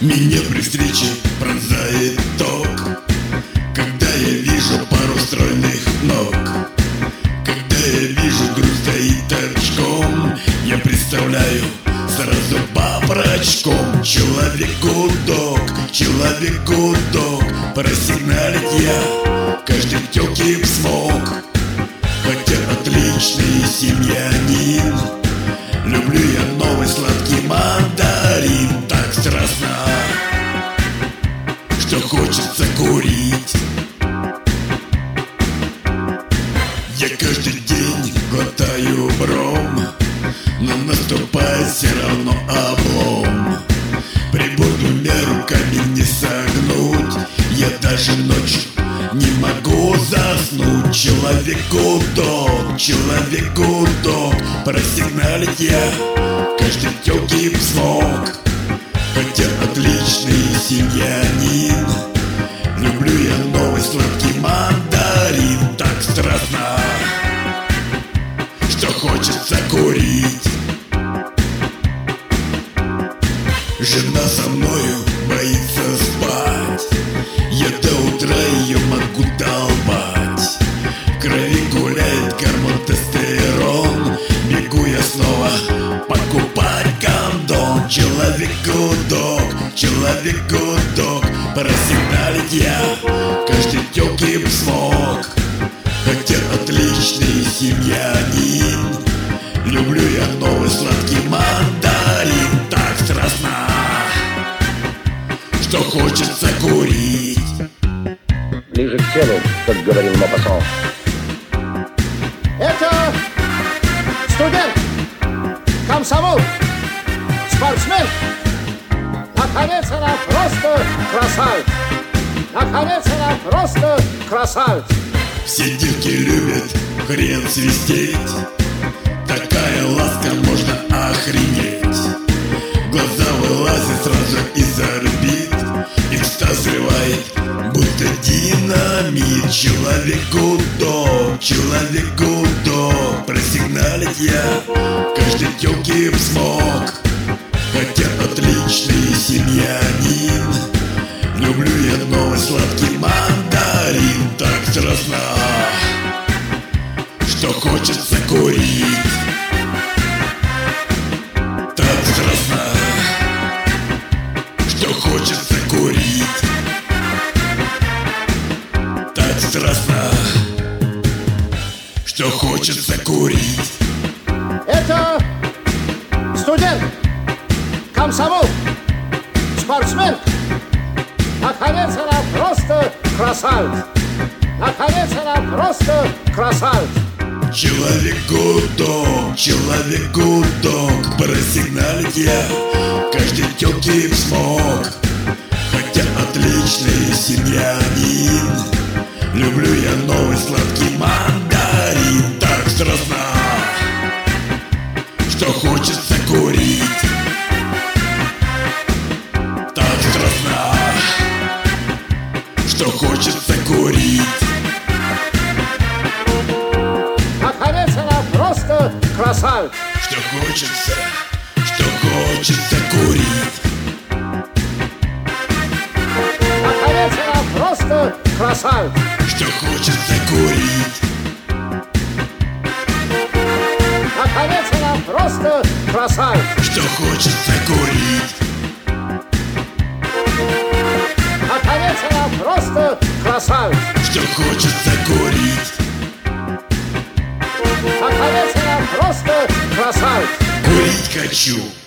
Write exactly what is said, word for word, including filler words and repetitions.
Меня при встрече пронзает ток, когда я вижу пару стройных ног. Когда я вижу грудь стоит торчком, я представляю сразу по-прочком. Человек-гудок, человек-гудок, просигналить я каждой тёлке б смог. Хотя отличный семьянин, люблю я новый сладкий мандарин. Так страстно, что хочется курить. Я каждый день глотаю бром, но наступает все равно облом. Прибор двумя руками не согнуть, я даже ночью не могу заснуть. Человек-гудок, человек-гудок, просигналить я каждый тёлке б смог. Хотя отличный семьянин, люблю я новый сладкий мандарин. Так страстно, что хочется курить. Жена со мною боится спать, я до утра ее могу долбать. В крови гуляет гормон тестостерон, бегу я снова покупать кондом. Человек-гудок, человек-гудок, просигналить я каждой тёлке б смог. Хотя отличный семьянин, люблю я новый сладкий мандарин. Так страстно, что хочется курить. Ближе к телу, как говорил Мопассан. Это студент, комсомол, спортсмен. Наконец она просто красавец. Наконец она просто красавец. Все девки любят хрен свистеть, такая ласка, можно охренеть. Глаза вылазят сразу из орбит, экстаз срывает, будто динамит. Человек-гудок, человек-гудок, просигналить я каждой тёлке б смог. Хотя отличный семьянин, люблю я новый сладкий мандарин. Так страстно, что хочется курить. Так страстно, что хочется курить. Так страстно, что хочется курить. Это студент, комсомол, спортсмен. Наконец она просто красавец. Наконец она просто красавец. Человек-гудок, человек-гудок, просигналить я каждой тёлке б смог. Хотя отличный семьянин, люблю я новый сладкий мандарин. Так страстно, что хочется курить. Так страстно, что хочется курить. Наконец она просто красавец. Что хочется, что хочется курить. Наконец она просто красавец. Что хочется курить. Наконец она просто красавец. Что хочется курить. Наконец она просто красавец. Что хочется курить. Наконец она просто красавец. Курить хочу.